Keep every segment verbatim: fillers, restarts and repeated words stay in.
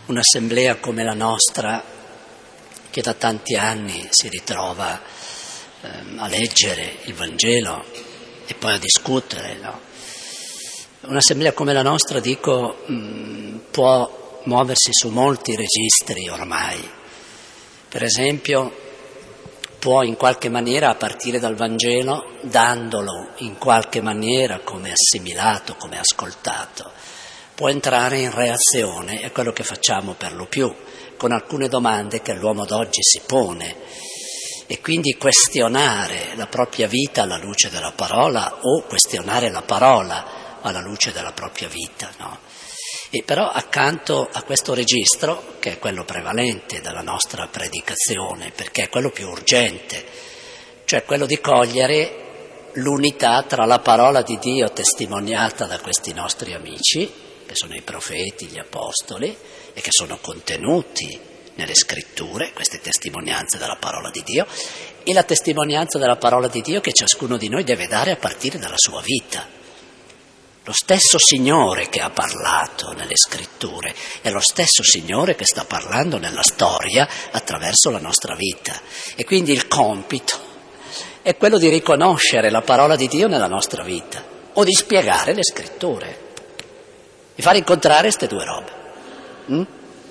un'assemblea come la nostra, che da tanti anni si ritrova ehm, a leggere il Vangelo e poi a discutere, no? Un'assemblea come la nostra, dico, mh, può muoversi su molti registri ormai. Per esempio, può in qualche maniera, a partire dal Vangelo, dandolo in qualche maniera come assimilato, come ascoltato, può entrare in reazione, è quello che facciamo per lo più, con alcune domande che l'uomo d'oggi si pone, e quindi questionare la propria vita alla luce della parola o questionare la parola alla luce della propria vita, no? E però accanto a questo registro, che è quello prevalente della nostra predicazione, perché è quello più urgente, cioè quello di cogliere l'unità tra la parola di Dio testimoniata da questi nostri amici, che sono i profeti, gli apostoli, e che sono contenuti nelle scritture, queste testimonianze della parola di Dio, e la testimonianza della parola di Dio che ciascuno di noi deve dare a partire dalla sua vita. Lo stesso Signore che ha parlato nelle scritture è lo stesso Signore che sta parlando nella storia attraverso la nostra vita. E quindi il compito è quello di riconoscere la parola di Dio nella nostra vita o di spiegare le scritture, di far incontrare queste due robe. Mm?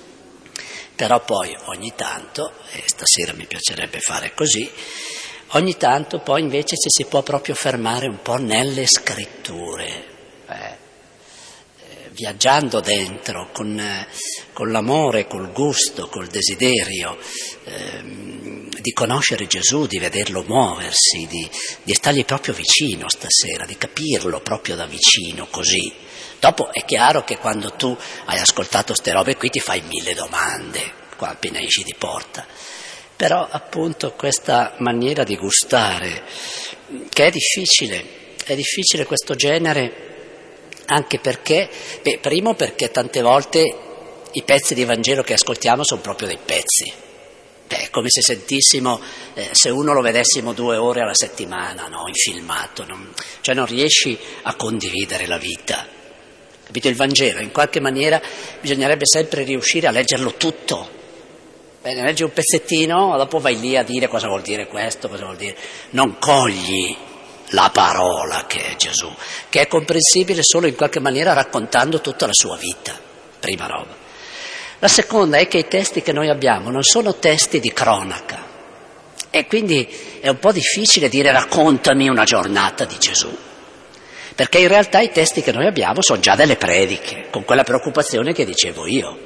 Però poi ogni tanto, e stasera mi piacerebbe fare così, ogni tanto poi invece ci si può proprio fermare un po' nelle scritture. Eh, eh, viaggiando dentro con, eh, con l'amore, col gusto, col desiderio eh, di conoscere Gesù, di vederlo muoversi, di, di stargli proprio vicino stasera, di capirlo proprio da vicino così. Dopo è chiaro che quando tu hai ascoltato ste robe qui ti fai mille domande qua appena esci di porta, però appunto questa maniera di gustare, che è difficile, è difficile questo genere. Anche perché, beh, primo perché tante volte i pezzi di Vangelo che ascoltiamo sono proprio dei pezzi. Beh, è come se sentissimo, eh, se uno lo vedessimo due ore alla settimana, no, in filmato, non, cioè non riesci a condividere la vita. Capito? Il Vangelo, in qualche maniera, bisognerebbe sempre riuscire a leggerlo tutto. Bene, leggi un pezzettino, dopo vai lì a dire cosa vuol dire questo, cosa vuol dire. Non cogli la parola che è Gesù, che è comprensibile solo in qualche maniera raccontando tutta la sua vita, prima roba. La seconda è che i testi che noi abbiamo non sono testi di cronaca e quindi è un po' difficile dire raccontami una giornata di Gesù, perché in realtà i testi che noi abbiamo sono già delle prediche, con quella preoccupazione che dicevo io,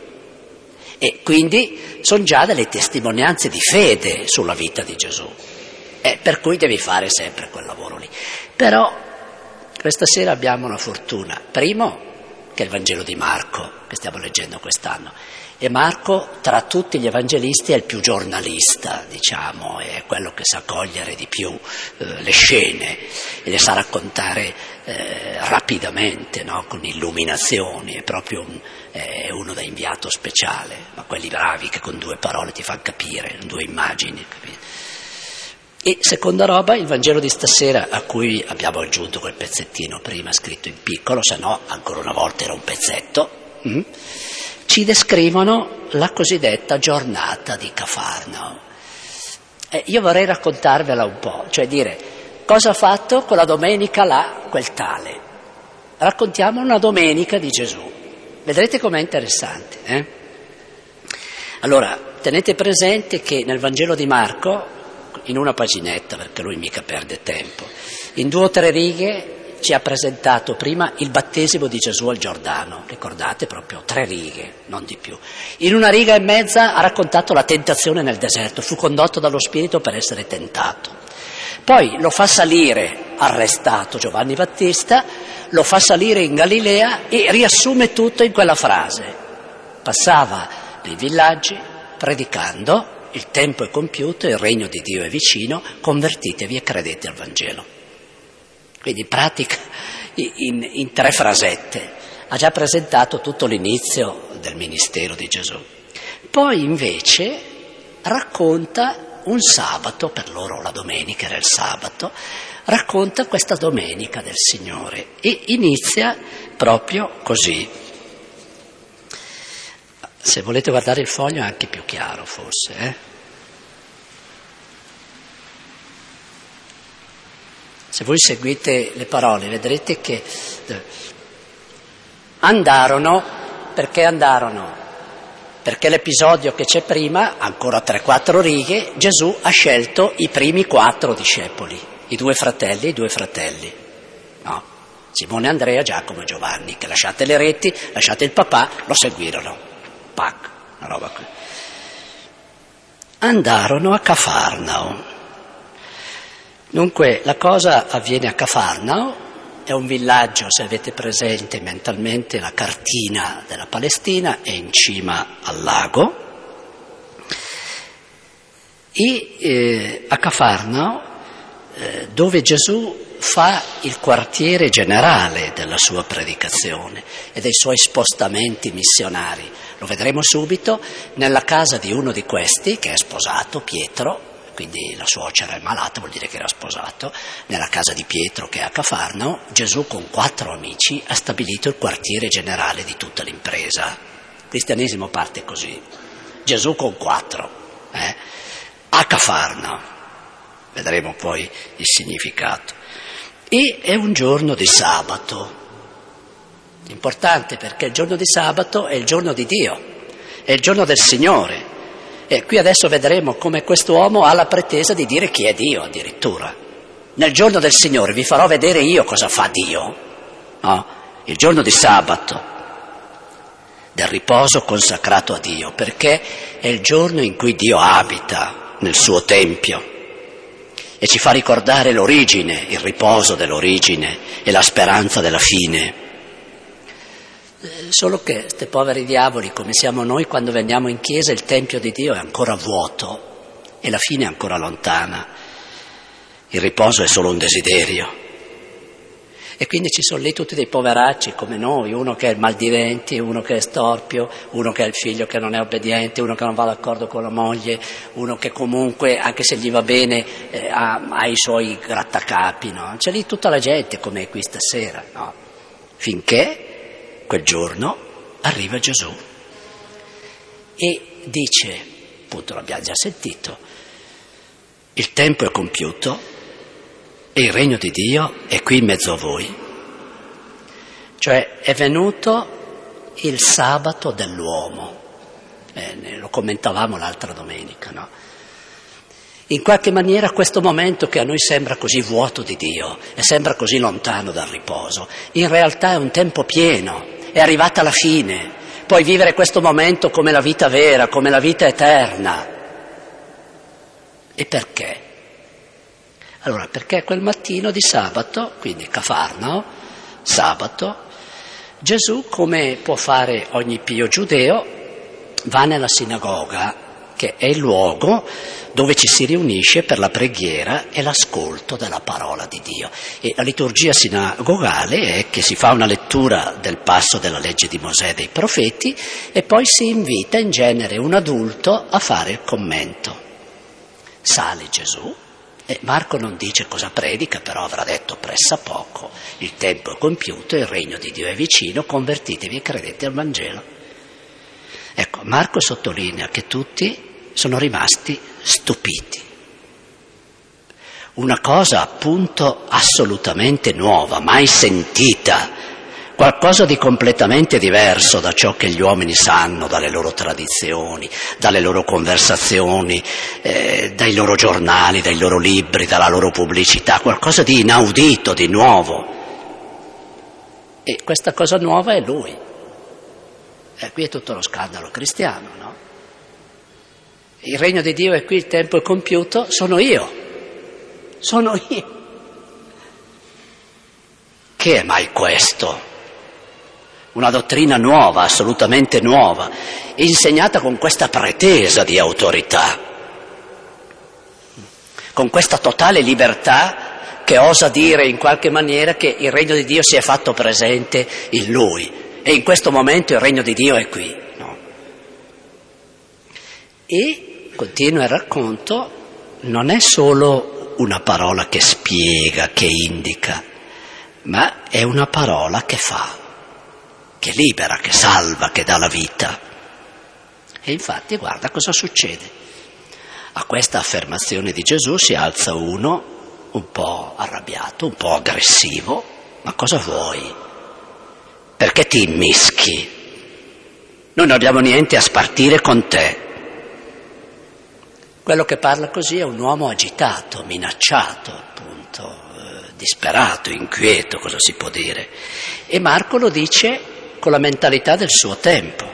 e quindi sono già delle testimonianze di fede sulla vita di Gesù. Eh, per cui devi fare sempre quel lavoro lì. Però questa sera abbiamo una fortuna. Primo, che è il Vangelo di Marco, che stiamo leggendo quest'anno. E Marco, tra tutti gli evangelisti, è il più giornalista, diciamo, è quello che sa cogliere di più eh, le scene e le sa raccontare eh, rapidamente, no? Con illuminazioni, è proprio un, è uno da inviato speciale, ma quelli bravi che con due parole ti fanno capire, due immagini, capite? E seconda roba, il Vangelo di stasera, a cui abbiamo aggiunto quel pezzettino prima scritto in piccolo, se no ancora una volta era un pezzetto, mm? ci descrivono la cosiddetta giornata di Cafarnao. Eh, io vorrei raccontarvela un po', cioè dire cosa ha fatto quella domenica là quel tale. Raccontiamo una domenica di Gesù, vedrete com'è interessante. Eh? Allora, tenete presente che nel Vangelo di Marco, in una paginetta, perché lui mica perde tempo, in due o tre righe ci ha presentato prima il battesimo di Gesù al Giordano, ricordate, proprio tre righe, non di più. In una riga e mezza ha raccontato la tentazione nel deserto, fu condotto dallo Spirito per essere tentato. Poi lo fa salire, arrestato Giovanni Battista, lo fa salire in Galilea e riassume tutto in quella frase. Passava nei villaggi predicando: il tempo è compiuto, il regno di Dio è vicino, convertitevi e credete al Vangelo. Quindi in pratica, in, in tre frasette, ha già presentato tutto l'inizio del ministero di Gesù. Poi invece racconta un sabato, per loro la domenica era il sabato, racconta questa domenica del Signore e inizia proprio così. Se volete guardare il foglio è anche più chiaro forse, eh? Se voi seguite le parole vedrete che andarono, perché andarono? Perché l'episodio che c'è prima, ancora tre quattro righe, Gesù ha scelto i primi quattro discepoli, i due fratelli, i due fratelli, no? Simone, Andrea, Giacomo e Giovanni, che lasciate le reti, lasciate il papà, lo seguirono. Pac, una roba qui. Andarono a Cafarnao. Dunque la cosa avviene a Cafarnao, è un villaggio, se avete presente mentalmente la cartina della Palestina, è in cima al lago. E eh, a Cafarnao, eh, dove Gesù fa il quartiere generale della sua predicazione e dei suoi spostamenti missionari. Lo vedremo subito nella casa di uno di questi, che è sposato, Pietro, quindi la suocera è malata, vuol dire che era sposato. Nella casa di Pietro, che è a Cafarnao, Gesù con quattro amici ha stabilito il quartiere generale di tutta l'impresa. Il cristianesimo parte così, Gesù con quattro, eh? a Cafarnao, vedremo poi il significato. E è un giorno di sabato, importante perché il giorno di sabato è il giorno di Dio, è il giorno del Signore. E qui adesso vedremo come quest'uomo ha la pretesa di dire chi è Dio addirittura. Nel giorno del Signore vi farò vedere io cosa fa Dio, no? Il giorno di sabato, del riposo consacrato a Dio, perché è il giorno in cui Dio abita nel suo tempio. E ci fa ricordare l'origine, il riposo dell'origine e la speranza della fine. Solo che questi poveri diavoli, come siamo noi, quando veniamo in chiesa il tempio di Dio è ancora vuoto e la fine è ancora lontana. Il riposo è solo un desiderio. E quindi ci sono lì tutti dei poveracci come noi, uno che è il maldiventi, uno che è storpio, uno che è il figlio che non è obbediente, uno che non va d'accordo con la moglie, uno che comunque, anche se gli va bene, eh, ha, ha i suoi grattacapi, no? C'è lì tutta la gente come qui stasera, no? Finché quel giorno arriva Gesù e dice, appunto l'abbiamo già sentito, il tempo è compiuto e il regno di Dio è qui in mezzo a voi. Cioè è venuto il sabato dell'uomo, eh, lo commentavamo l'altra domenica, no? In qualche maniera questo momento che a noi sembra così vuoto di Dio e sembra così lontano dal riposo, in realtà è un tempo pieno, è arrivata la fine, puoi vivere questo momento come la vita vera, come la vita eterna. E perché? Allora, perché quel mattino di sabato, quindi Cafarnao, sabato, Gesù, come può fare ogni pio giudeo, va nella sinagoga, che è il luogo dove ci si riunisce per la preghiera e l'ascolto della parola di Dio. E la liturgia sinagogale è che si fa una lettura del passo della legge di Mosè e dei profeti e poi si invita in genere un adulto a fare il commento. Sale Gesù. E Marco non dice cosa predica, però avrà detto pressappoco, il tempo è compiuto, il regno di Dio è vicino, convertitevi e credete al Vangelo. Ecco, Marco sottolinea che tutti sono rimasti stupiti. Una cosa appunto assolutamente nuova, mai sentita, qualcosa di completamente diverso da ciò che gli uomini sanno, dalle loro tradizioni, dalle loro conversazioni, eh, dai loro giornali, dai loro libri, dalla loro pubblicità, qualcosa di inaudito, di nuovo. E questa cosa nuova è Lui. E qui è tutto lo scandalo cristiano, no? Il regno di Dio è qui, il tempo è compiuto, sono io, sono io. Che è mai questo? Una dottrina nuova, assolutamente nuova, insegnata con questa pretesa di autorità, con questa totale libertà che osa dire in qualche maniera che il regno di Dio si è fatto presente in Lui e in questo momento il regno di Dio è qui, no? E, continua il racconto, non è solo una parola che spiega, che indica, ma è una parola che fa, che libera, che salva, che dà la vita. E infatti guarda cosa succede. A questa affermazione di Gesù si alza uno un po' arrabbiato, un po' aggressivo. Ma cosa vuoi? Perché ti immischi? Noi non abbiamo niente a spartire con te. Quello che parla così è un uomo agitato, minacciato, appunto, eh, disperato, inquieto, cosa si può dire. E Marco lo dice con la mentalità del suo tempo,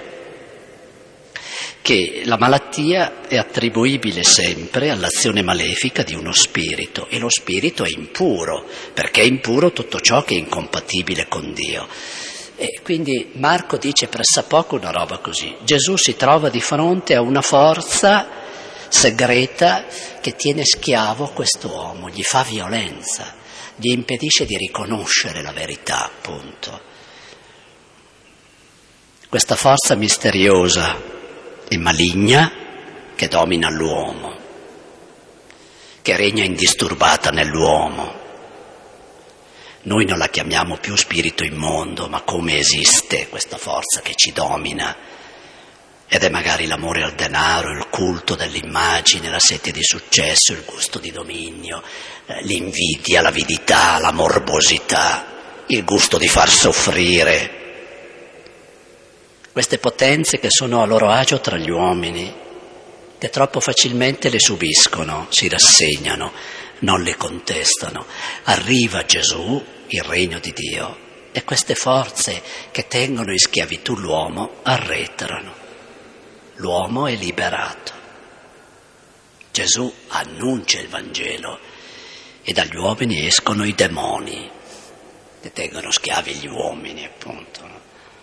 che la malattia è attribuibile sempre all'azione malefica di uno spirito, e lo spirito è impuro, perché è impuro tutto ciò che è incompatibile con Dio. E quindi Marco dice pressappoco una roba così: Gesù si trova di fronte a una forza segreta che tiene schiavo quest'uomo, gli fa violenza, gli impedisce di riconoscere la verità, appunto. Questa forza misteriosa e maligna che domina l'uomo, che regna indisturbata nell'uomo. Noi non la chiamiamo più spirito immondo, ma come esiste questa forza che ci domina. Ed è magari l'amore al denaro, il culto dell'immagine, la sete di successo, il gusto di dominio, l'invidia, l'avidità, la morbosità, il gusto di far soffrire. Queste potenze che sono a loro agio tra gli uomini, che troppo facilmente le subiscono, si rassegnano, non le contestano. Arriva Gesù, il regno di Dio, e queste forze che tengono in schiavitù l'uomo arretrano. L'uomo è liberato. Gesù annuncia il Vangelo e dagli uomini escono i demoni che tengono schiavi gli uomini, appunto. No?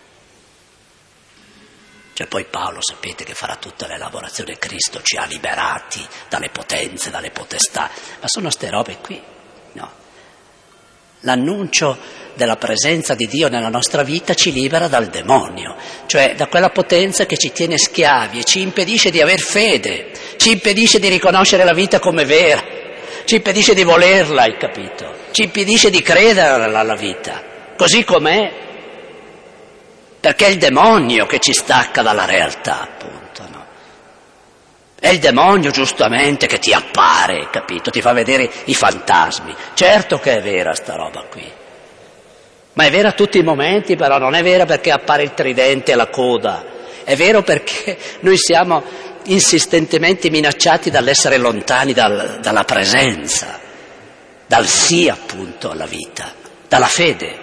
Cioè poi Paolo, sapete che farà tutta l'elaborazione, Cristo ci ha liberati dalle potenze, dalle potestà, ma sono ste robe qui, no? L'annuncio della presenza di Dio nella nostra vita ci libera dal demonio, cioè da quella potenza che ci tiene schiavi e ci impedisce di aver fede, ci impedisce di riconoscere la vita come vera, ci impedisce di volerla, hai capito? Ci impedisce di credere alla vita, così com'è, perché è il demonio che ci stacca dalla realtà, appunto, no? È il demonio, giustamente, che ti appare, capito? Ti fa vedere i fantasmi. Certo che è vera sta roba qui. Ma è vera a tutti i momenti, però non è vera perché appare il tridente e la coda. È vero perché noi siamo insistentemente minacciati dall'essere lontani dal, dalla presenza, dal sì, appunto, alla vita, dalla fede.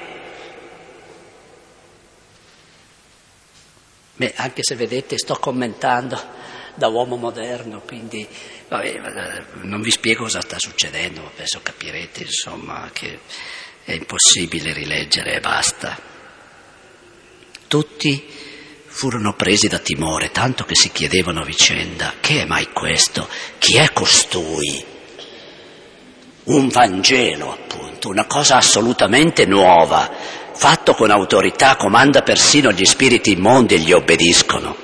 Beh, anche se vedete, sto commentando da uomo moderno, quindi vabbè, non vi spiego cosa sta succedendo, ma penso capirete, insomma, che è impossibile rileggere e basta. Tutti furono presi da timore, tanto che si chiedevano a vicenda: che è mai questo? Chi è costui? Un Vangelo, appunto, una cosa assolutamente nuova, fatto con autorità, comanda persino gli spiriti immondi e gli obbediscono.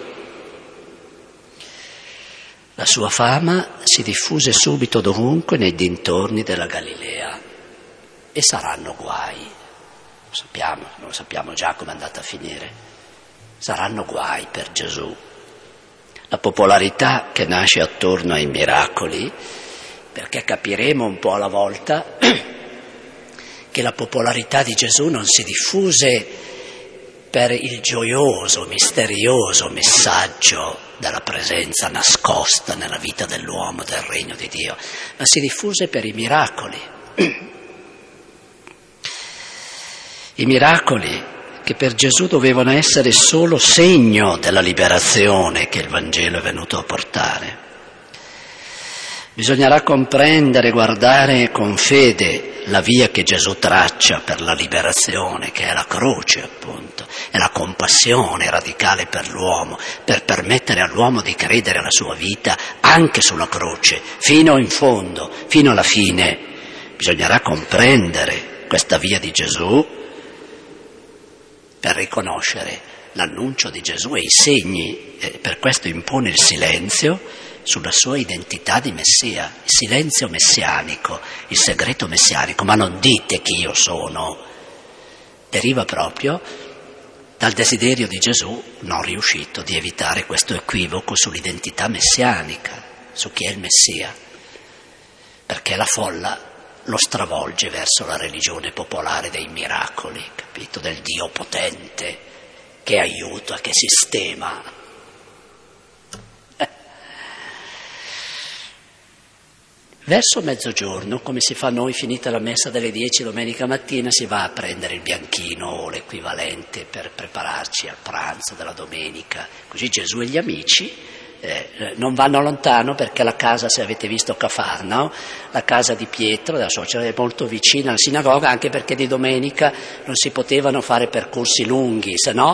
La sua fama si diffuse subito dovunque nei dintorni della Galilea, e saranno guai, lo sappiamo, lo sappiamo già come è andata a finire, saranno guai per Gesù. La popolarità che nasce attorno ai miracoli, perché capiremo un po' alla volta che la popolarità di Gesù non si diffuse per il gioioso, misterioso messaggio della presenza nascosta nella vita dell'uomo, del regno di Dio, ma si diffuse per i miracoli. I miracoli che per Gesù dovevano essere solo segno della liberazione che il Vangelo è venuto a portare. Bisognerà comprendere, guardare con fede la via che Gesù traccia per la liberazione, che è la croce, appunto, è la compassione radicale per l'uomo, per permettere all'uomo di credere alla sua vita anche sulla croce, fino in fondo, fino alla fine. Bisognerà comprendere questa via di Gesù per riconoscere l'annuncio di Gesù e i segni, e per questo impone il silenzio sulla sua identità di Messia, il silenzio messianico, il segreto messianico. Ma non dite chi io sono, deriva proprio dal desiderio di Gesù non riuscito di evitare questo equivoco sull'identità messianica, su chi è il Messia, perché la folla lo stravolge verso la religione popolare dei miracoli, capito? Del Dio potente che aiuta, che sistema. Verso mezzogiorno, come si fa noi, finita la messa delle dieci domenica mattina, si va a prendere il bianchino o l'equivalente per prepararci al pranzo della domenica. Così Gesù e gli amici eh, non vanno lontano, perché la casa, se avete visto Cafarnao, la casa di Pietro, della suocera, è molto vicina alla sinagoga, anche perché di domenica non si potevano fare percorsi lunghi, se no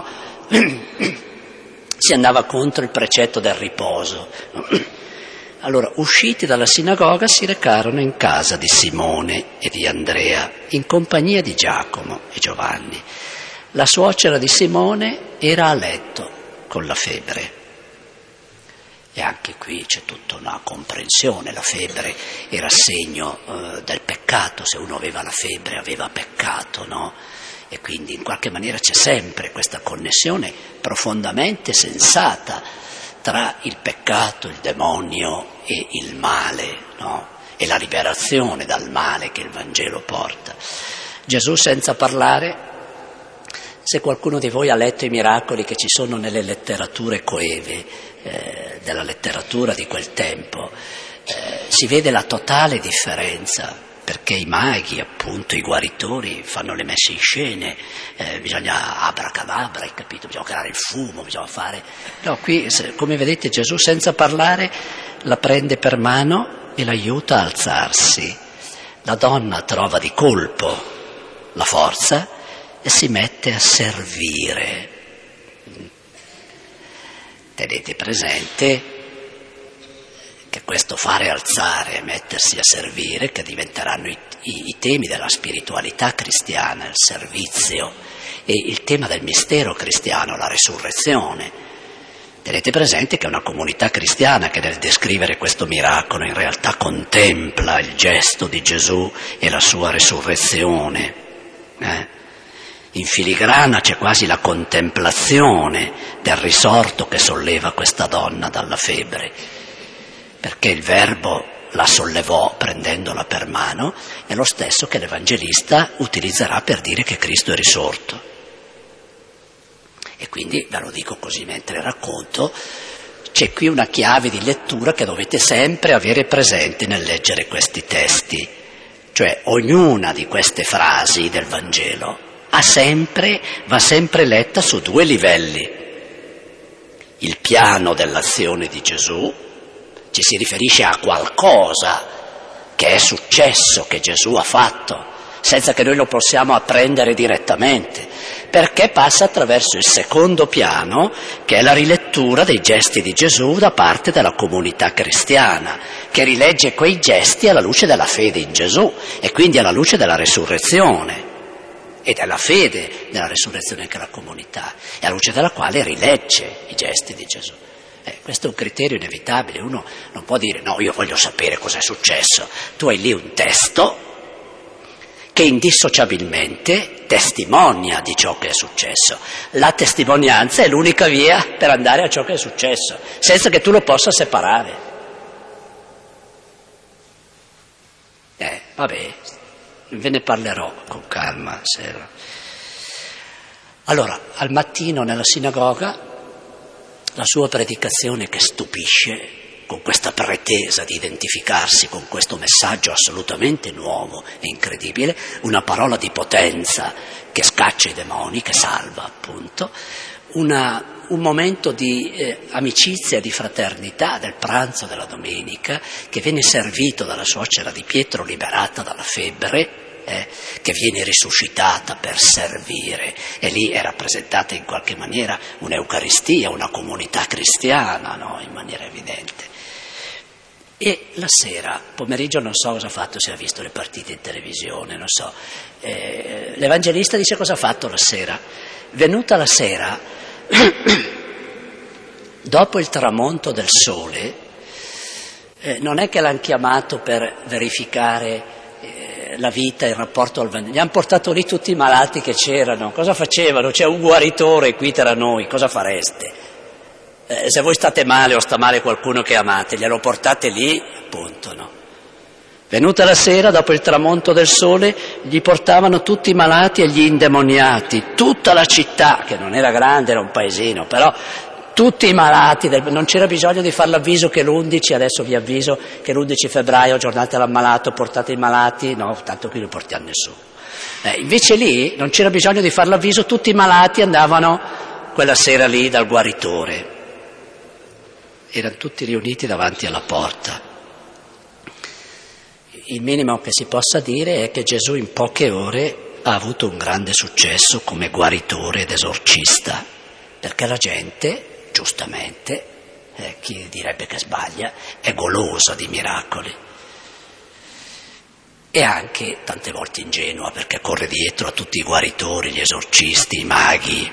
si andava contro il precetto del riposo. Allora, usciti dalla sinagoga, si recarono in casa di Simone e di Andrea, in compagnia di Giacomo e Giovanni. La suocera di Simone era a letto con la febbre. E anche qui c'è tutta una comprensione. La febbre era segno eh, del peccato. Se uno aveva la febbre, aveva peccato, no? E quindi in qualche maniera c'è sempre questa connessione profondamente sensata tra il peccato, il demonio e il male, no? E la liberazione dal male che il Vangelo porta. Gesù, senza parlare, se qualcuno di voi ha letto i miracoli che ci sono nelle letterature coeve eh, della letteratura di quel tempo, eh, si vede la totale differenza, perché i maghi, appunto, i guaritori fanno le messe in scene, eh, bisogna abracadabra, hai capito? Bisogna creare il fumo, bisogna fare... No, qui, se, come vedete, Gesù senza parlare la prende per mano e l'aiuta a alzarsi. La donna trova di colpo la forza e si mette a servire. Tenete presente che questo fare alzare e mettersi a servire, che diventeranno i, i, i temi della spiritualità cristiana, il servizio, e il tema del mistero cristiano, la resurrezione. Tenete presente che è una comunità cristiana che nel descrivere questo miracolo in realtà contempla il gesto di Gesù e la sua resurrezione. Eh? In filigrana c'è quasi la contemplazione del risorto che solleva questa donna dalla febbre, perché il Verbo la sollevò prendendola per mano, è lo stesso che l'Evangelista utilizzerà per dire che Cristo è risorto. E quindi, ve lo dico così mentre racconto, c'è qui una chiave di lettura che dovete sempre avere presente nel leggere questi testi. Cioè, ognuna di queste frasi del Vangelo ha sempre, va sempre letta su due livelli. Il piano dell'azione di Gesù, ci si riferisce a qualcosa che è successo, che Gesù ha fatto, senza che noi lo possiamo apprendere direttamente, perché passa attraverso il secondo piano, che è la rilettura dei gesti di Gesù da parte della comunità cristiana, che rilegge quei gesti alla luce della fede in Gesù e quindi alla luce della resurrezione e della fede nella resurrezione che è la comunità, e alla luce della quale rilegge i gesti di Gesù. Eh, questo è un criterio inevitabile, uno non può dire no, io voglio sapere cosa è successo. Tu hai lì un testo che indissociabilmente testimonia di ciò che è successo. La testimonianza è l'unica via per andare a ciò che è successo, senza che tu lo possa separare. Eh, vabbè, ve ne parlerò con calma. Sera. Allora, al mattino nella sinagoga, la sua predicazione che stupisce, con questa pretesa di identificarsi con questo messaggio assolutamente nuovo e incredibile, una parola di potenza che scaccia i demoni, che salva appunto, una, un momento di eh, amicizia, di fraternità del pranzo della domenica, che viene servito dalla suocera di Pietro liberata dalla febbre, Eh, che viene risuscitata per servire, e lì è rappresentata in qualche maniera un'eucaristia, una comunità cristiana, no? In maniera evidente. E la sera, pomeriggio, non so cosa ha fatto, se ha visto le partite in televisione, non so, eh, l'Evangelista dice cosa ha fatto la sera. Venuta la sera, dopo il tramonto del sole, eh, non è che l'hanno chiamato per verificare la vita, il rapporto al Vangelo. Gli hanno portato lì tutti i malati che c'erano, cosa facevano? C'è un guaritore qui tra noi, cosa fareste? Eh, se voi state male o sta male qualcuno che amate, glielo portate lì, punto, no? Venuta la sera, dopo il tramonto del sole, gli portavano tutti i malati e gli indemoniati, tutta la città, che non era grande, era un paesino, però tutti i malati, del... non c'era bisogno di fare l'avviso che l'undici, adesso vi avviso che l'undici febbraio, giornata dell'ammalato, portate i malati, no, tanto qui non portiamo nessuno. Eh, invece lì non c'era bisogno di fare l'avviso, tutti i malati andavano quella sera lì dal guaritore. Erano tutti riuniti davanti alla porta. Il minimo che si possa dire è che Gesù in poche ore ha avuto un grande successo come guaritore ed esorcista, perché la gente, giustamente, eh, chi direbbe che sbaglia, è golosa di miracoli. E anche tante volte ingenua, perché corre dietro a tutti i guaritori, gli esorcisti, i maghi.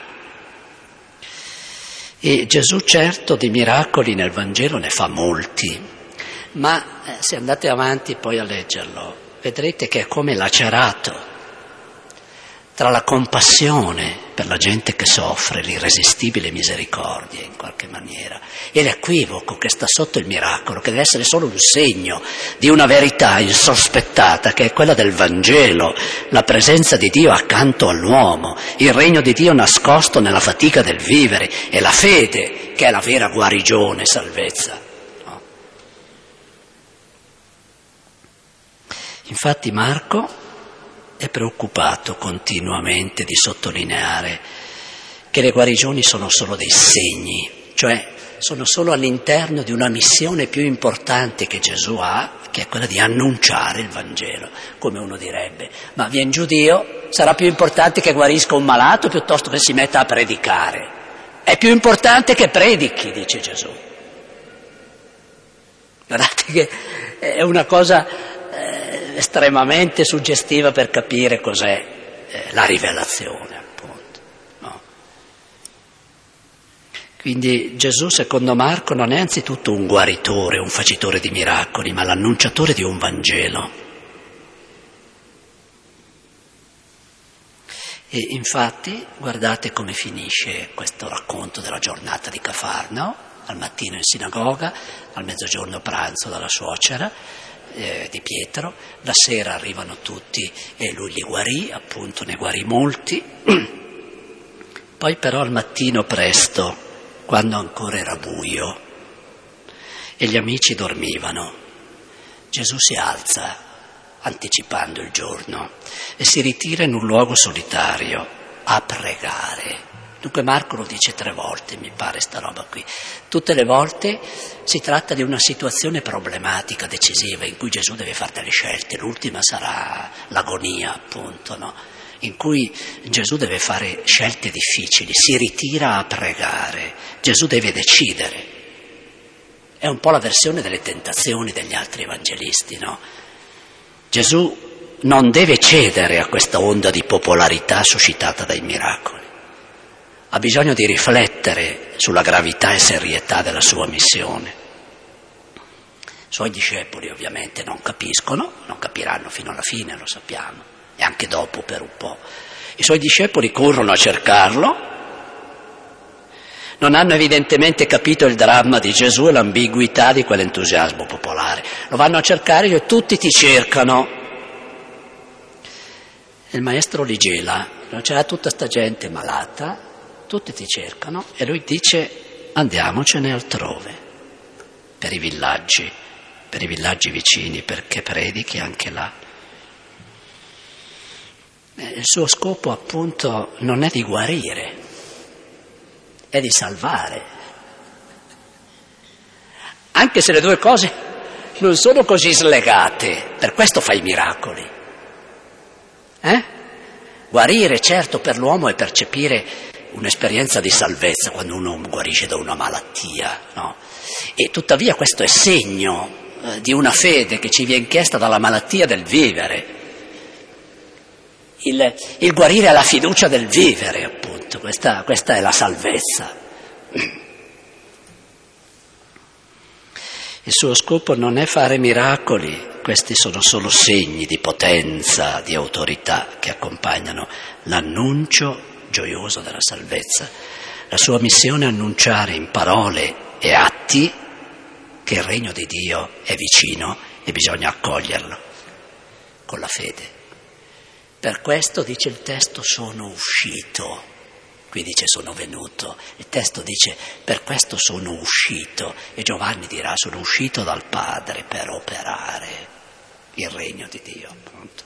E Gesù certo di miracoli nel Vangelo ne fa molti. Ma eh, se andate avanti poi a leggerlo, vedrete che è come lacerato tra la compassione per la gente che soffre, l'irresistibile misericordia in qualche maniera, e l'equivoco che sta sotto il miracolo, che deve essere solo un segno di una verità insospettata, che è quella del Vangelo, la presenza di Dio accanto all'uomo, il regno di Dio nascosto nella fatica del vivere, e la fede che è la vera guarigione, salvezza. Infatti Marco è preoccupato continuamente di sottolineare che le guarigioni sono solo dei segni, cioè sono solo all'interno di una missione più importante che Gesù ha, che è quella di annunciare il Vangelo, come uno direbbe. Ma viene giù Dio, sarà più importante che guarisca un malato piuttosto che si metta a predicare. È più importante che predichi, dice Gesù. Guardate che è una cosa estremamente suggestiva per capire cos'è eh, la rivelazione, appunto. No? Quindi Gesù, secondo Marco, non è anzitutto un guaritore, un facitore di miracoli, ma l'annunciatore di un Vangelo. E infatti, guardate come finisce questo racconto della giornata di Cafarnao, al mattino in sinagoga, al mezzogiorno pranzo dalla suocera, Eh, di Pietro, la sera arrivano tutti e lui li guarì, appunto ne guarì molti. Poi però al mattino presto, quando ancora era buio e gli amici dormivano, Gesù si alza, anticipando il giorno, e si ritira in un luogo solitario a pregare. Dunque Marco lo dice tre volte, mi pare, sta roba qui. Tutte le volte si tratta di una situazione problematica, decisiva, in cui Gesù deve fare delle scelte. L'ultima sarà l'agonia, appunto, no? In cui Gesù deve fare scelte difficili, si ritira a pregare. Gesù deve decidere. È un po' la versione delle tentazioni degli altri evangelisti, no? Gesù non deve cedere a questa onda di popolarità suscitata dai miracoli. Ha bisogno di riflettere sulla gravità e serietà della sua missione. I suoi discepoli ovviamente non capiscono, non capiranno fino alla fine, lo sappiamo, e anche dopo per un po'. I suoi discepoli corrono a cercarlo, non hanno evidentemente capito il dramma di Gesù e l'ambiguità di quell'entusiasmo popolare. Lo vanno a cercare e tutti ti cercano. E il maestro li gela, c'era tutta sta gente malata, tutti ti cercano, e lui dice andiamocene altrove, per i villaggi, per i villaggi vicini, perché predichi anche là. Il suo scopo appunto non è di guarire, è di salvare. Anche se le due cose non sono così slegate, per questo fa i miracoli. Eh? Guarire, certo, per l'uomo è percepire un'esperienza di salvezza quando uno guarisce da una malattia, no? E tuttavia questo è segno eh, di una fede che ci viene chiesta dalla malattia del vivere. Il, il guarire è la fiducia del vivere, appunto, questa, questa è la salvezza. Il suo scopo non è fare miracoli, questi sono solo segni di potenza, di autorità che accompagnano l'annuncio gioioso della salvezza. La sua missione è annunciare in parole e atti che il regno di Dio è vicino e bisogna accoglierlo con la fede. Per questo, dice il testo, sono uscito. Qui dice sono venuto. Il testo dice per questo sono uscito. E Giovanni dirà sono uscito dal Padre per operare il regno di Dio, appunto.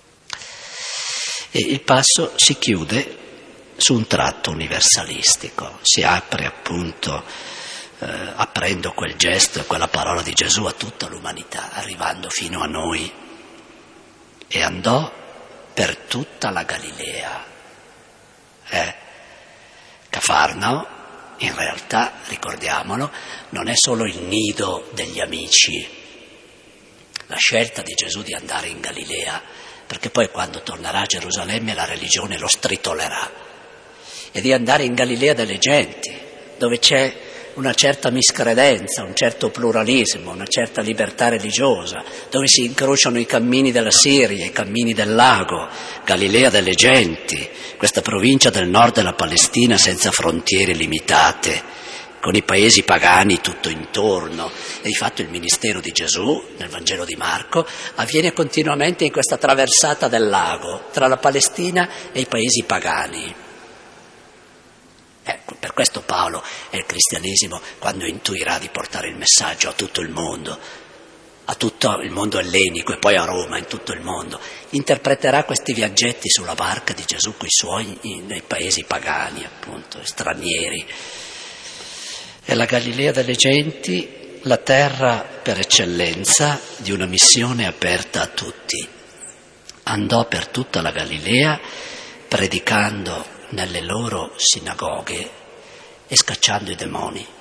E il passo si chiude su un tratto universalistico. Si apre appunto, eh, aprendo quel gesto e quella parola di Gesù a tutta l'umanità, arrivando fino a noi. E andò per tutta la Galilea. Eh, Cafarnao, in realtà, ricordiamolo, non è solo il nido degli amici. La scelta di Gesù di andare in Galilea, perché poi quando tornerà a Gerusalemme la religione lo stritolerà, e di andare in Galilea delle genti, dove c'è una certa miscredenza, un certo pluralismo, una certa libertà religiosa, dove si incrociano i cammini della Siria, i cammini del lago, Galilea delle genti, questa provincia del nord della Palestina senza frontiere limitate, con i paesi pagani tutto intorno. E di fatto il ministero di Gesù, nel Vangelo di Marco, avviene continuamente in questa traversata del lago, tra la Palestina e i paesi pagani. Ecco, per questo Paolo è il cristianesimo quando intuirà di portare il messaggio a tutto il mondo, a tutto il mondo ellenico e poi a Roma, in tutto il mondo. Interpreterà questi viaggetti sulla barca di Gesù coi suoi nei paesi pagani, appunto, stranieri. È la Galilea delle genti, la terra per eccellenza di una missione aperta a tutti. Andò per tutta la Galilea predicando nelle loro sinagoghe e scacciando i demoni.